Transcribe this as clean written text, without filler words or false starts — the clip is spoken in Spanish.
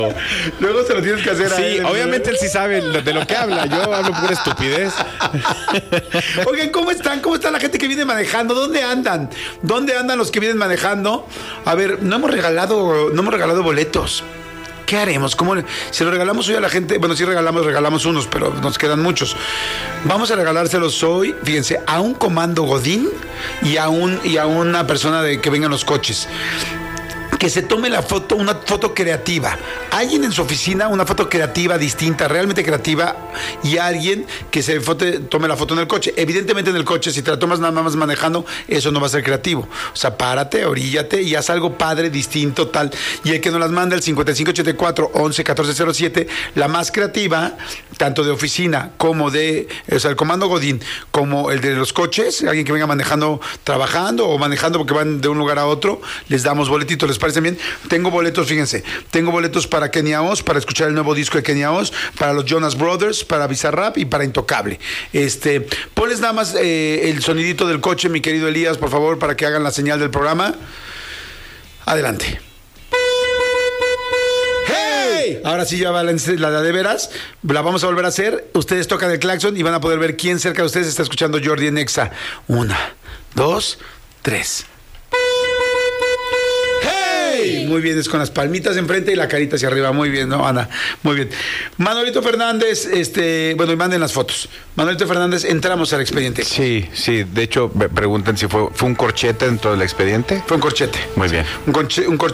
Luego se lo tienes que hacer a Sí, él. obviamente él sí sabe de lo que habla. Yo hablo pura estupidez. Oigan, ¿cómo están? ¿Cómo está la gente que viene manejando? ¿Dónde andan? ¿Dónde andan los que vienen manejando? A ver, no hemos regalado boletos. ¿Qué haremos? Si lo regalamos hoy a la gente? Bueno, sí regalamos unos, pero nos quedan muchos. Vamos a regalárselos hoy, fíjense, a un comando Godín y a una persona que venga en los coches. Que se tome la foto, una foto creativa. Alguien en su oficina, una foto creativa, distinta, realmente creativa, y alguien que tome la foto en el coche. Evidentemente en el coche, si te la tomas nada más manejando, eso no va a ser creativo. O sea, párate, oríllate y haz algo padre, distinto, tal. Y el que nos las manda, el 5584-111407, la más creativa, tanto de oficina como el comando Godín, como el de los coches, alguien que venga manejando, trabajando o manejando porque van de un lugar a otro, les damos boletitos, ¿les parece bien? Tengo boletos, fíjense, tengo boletos para Kenia Oz, para escuchar el nuevo disco de Kenia Oz, para los Jonas Brothers, para Bizarrap y para Intocable. Ponles nada más el sonidito del coche, mi querido Elías, por favor, para que hagan la señal del programa. Adelante. ¡Hey! Ahora sí ya va la de veras, la vamos a volver a hacer. Ustedes tocan el claxon y van a poder ver quién cerca de ustedes está escuchando Jordi en Exa. 1, 2, 3. Muy bien, es con las palmitas enfrente y la carita hacia arriba. Muy bien, ¿no, Ana? Muy bien. Manolito Fernández, y manden las fotos. Manolito Fernández, entramos al expediente. Sí. De hecho, me preguntan si fue un corchete dentro del expediente. Fue un corchete. Muy bien. Un corchete